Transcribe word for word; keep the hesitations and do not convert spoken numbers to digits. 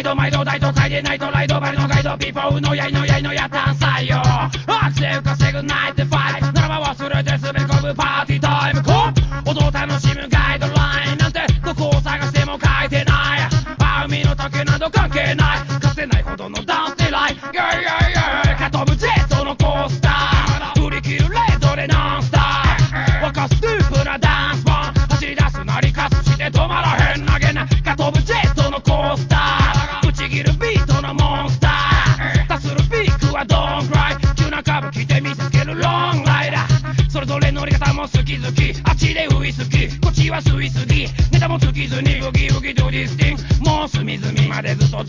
ド毎度大都会でナイトライドバリのガイドピーポーのやいのやいのやったんさよアクセル稼ぐナインティファイブならば忘れて滑り込むパーティータイムコッ音を楽しむガイドラインなんてどこを探しても書いてない海の丈など関係ないかつてないほどのダンスデライトイェイイェイイェイか飛ぶジェットのコースター振り切るレードでノンスター沸かすスープなダンスパン走り出すなりかすして止まらへん投げなか飛ぶジェットのコースターぶち切るビートのモンスター達するピークはドンクライ急なカーブ来て見せつけるロングライダーそれぞれ乗り方も好き好きあっちでウイスキーこっちはスイスギーネタもつきずにウギウギドディスティンもう隅々までずっと